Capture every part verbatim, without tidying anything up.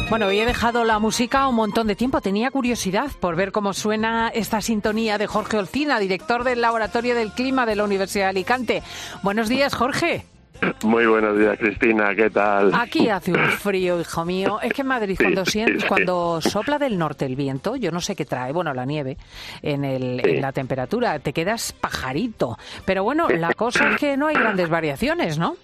Bueno, hoy he dejado la música un montón de tiempo. Tenía curiosidad por ver cómo suena esta sintonía de Jorge Olcina, director del Laboratorio del Clima de la Universidad de Alicante. Buenos días, Jorge. Muy buenos días, Cristina, ¿qué tal? Aquí hace un frío, hijo mío. Es que en Madrid, cuando, sí, sientes, sí. cuando sopla del norte el viento, yo no sé qué trae, bueno, la nieve, en, el, Sí. en la temperatura, te quedas pajarito. Pero bueno, la cosa es que no hay grandes variaciones, ¿no?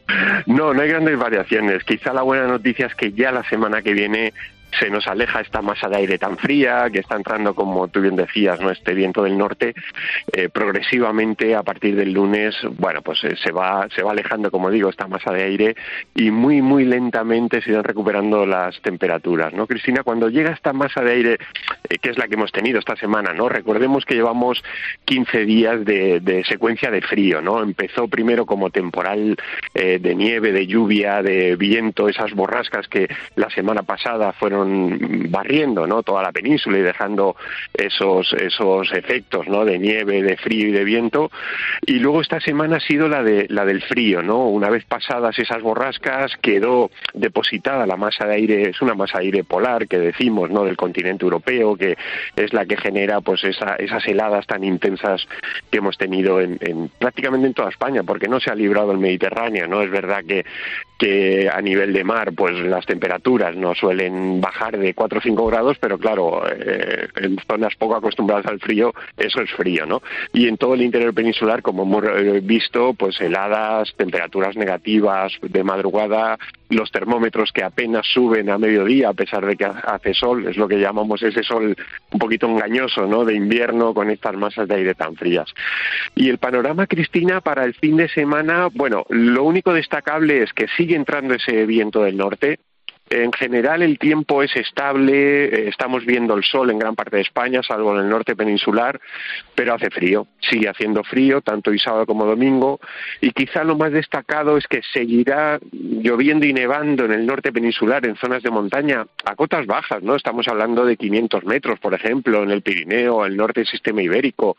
No, no hay grandes variaciones. Quizá la buena noticia es que ya la semana que viene se nos aleja esta masa de aire tan fría que está entrando, como tú bien decías, ¿no? Este viento del norte, eh, progresivamente a partir del lunes, bueno, pues eh, se va se va alejando, como digo, esta masa de aire y muy, muy lentamente se irán recuperando las temperaturas, ¿no, Cristina? Cuando llega esta masa de aire, eh, que es la que hemos tenido esta semana, ¿no? Recordemos que llevamos quince días de, de secuencia de frío, ¿no? Empezó primero como temporal eh, de nieve, de lluvia, de viento, esas borrascas que la semana pasada fueron barriendo, ¿no? Toda la península y dejando esos esos efectos, ¿no? De nieve, de frío y de viento. Y luego esta semana ha sido la de la del frío, ¿no? Una vez pasadas esas borrascas quedó depositada la masa de aire, es una masa de aire polar que decimos, ¿no? Del continente europeo, que es la que genera pues esa, esas heladas tan intensas que hemos tenido en, en prácticamente en toda España, porque no se ha librado el Mediterráneo, ¿no? Es verdad que que a nivel de mar pues las temperaturas no suelen bajar de cuatro o cinco grados, pero claro, eh, en zonas poco acostumbradas al frío, eso es frío, ¿no? Y en todo el interior peninsular, como hemos eh, visto, pues heladas, temperaturas negativas de madrugada, los termómetros que apenas suben a mediodía a pesar de que hace sol, es lo que llamamos ese sol un poquito engañoso, ¿no? De invierno con estas masas de aire tan frías. Y el panorama, Cristina, para el fin de semana, bueno, lo único destacable es que sigue entrando ese viento del norte. En general el tiempo es estable, eh, estamos viendo el sol en gran parte de España, salvo en el norte peninsular, pero hace frío, sigue haciendo frío, tanto hoy sábado como domingo, y quizá lo más destacado es que seguirá lloviendo y nevando en el norte peninsular, en zonas de montaña, a cotas bajas, ¿no? Estamos hablando de quinientos metros, por ejemplo, en el Pirineo, el norte del sistema ibérico,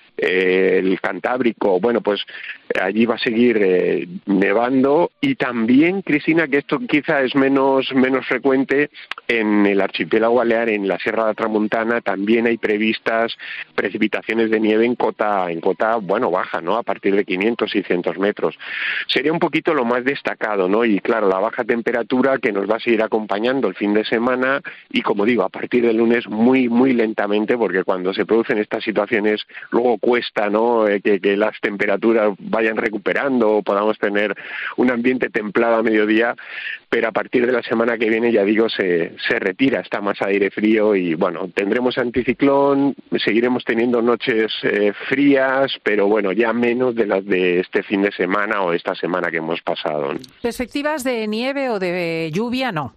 Eh, el Cantábrico, bueno, pues allí va a seguir eh, nevando. Y también, Cristina, que esto quizá es menos menos frecuente, en el archipiélago balear, en la Sierra de la Tramuntana, también hay previstas precipitaciones de nieve en cota, en cota, bueno, baja, ¿no? A partir de quinientos, seiscientos metros. Sería un poquito lo más destacado, ¿no? Y claro, la baja temperatura que nos va a seguir acompañando el fin de semana y, como digo, a partir del lunes muy, muy lentamente, porque cuando se producen estas situaciones, luego cuesta, ¿no? Eh, que, que las temperaturas vayan recuperando o podamos tener un ambiente templado a mediodía, pero a partir de la semana que viene, ya digo, se, se retira esta masa de aire frío y, bueno, tendremos anticiclón, seguiremos teniendo noches eh, frías, pero, bueno, ya menos de las de este fin de semana o esta semana que hemos pasado, ¿no? ¿Perspectivas de nieve o de lluvia? No.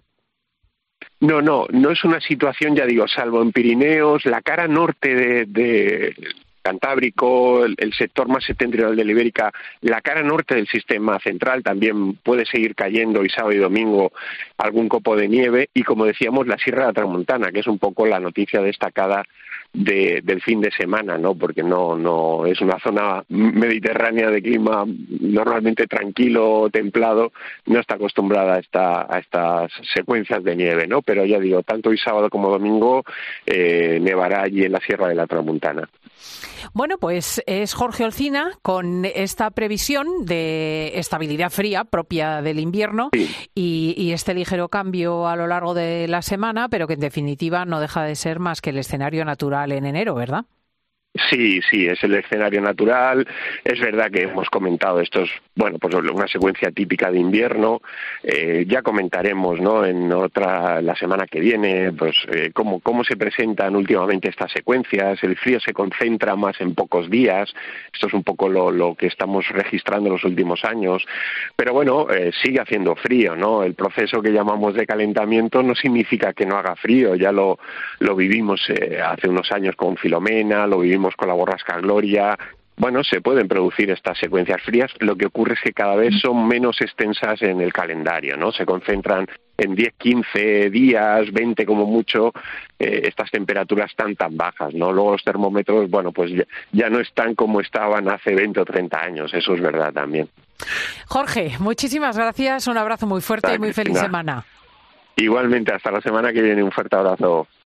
No, no, no es una situación, ya digo, salvo en Pirineos, la cara norte de... de Cantábrico, el, el sector más septentrional de la Ibérica, la cara norte del sistema central también puede seguir cayendo y sábado y domingo algún copo de nieve, y como decíamos, la Sierra de la Tramuntana, que es un poco la noticia destacada de, del fin de semana, ¿no? Porque no, no es una zona mediterránea de clima normalmente tranquilo, templado, no está acostumbrada a, esta, a estas secuencias de nieve, ¿no? Pero ya digo, tanto hoy sábado como domingo eh, nevará allí en la Sierra de la Tramuntana. Bueno, pues es Jorge Olcina con esta previsión de estabilidad fría propia del invierno, sí. y, y este ligero cambio a lo largo de la semana, pero que en definitiva no deja de ser más que el escenario natural en enero, ¿verdad? Sí, sí, es el escenario natural. Es verdad que hemos comentado esto es, bueno, pues una secuencia típica de invierno. Eh, ya comentaremos, ¿no? En otra, la semana que viene, pues eh, cómo, cómo se presentan últimamente estas secuencias. El frío se concentra más en pocos días. Esto es un poco lo, lo que estamos registrando en los últimos años. Pero bueno, eh, sigue haciendo frío, ¿no? El proceso que llamamos de calentamiento no significa que no haga frío. Ya lo, lo vivimos eh, hace unos años con Filomena, lo vivimos con la borrasca Gloria. Bueno, se pueden producir estas secuencias frías, lo que ocurre es que cada vez son menos extensas en el calendario, ¿no? Se concentran en diez, quince días, veinte como mucho, eh, estas temperaturas tan tan bajas, ¿no? Luego los termómetros, bueno, pues ya, ya no están como estaban hace veinte o treinta años, eso es verdad también. Jorge, muchísimas gracias, un abrazo muy fuerte y muy feliz semana. Igualmente, hasta la semana que viene. Un fuerte abrazo.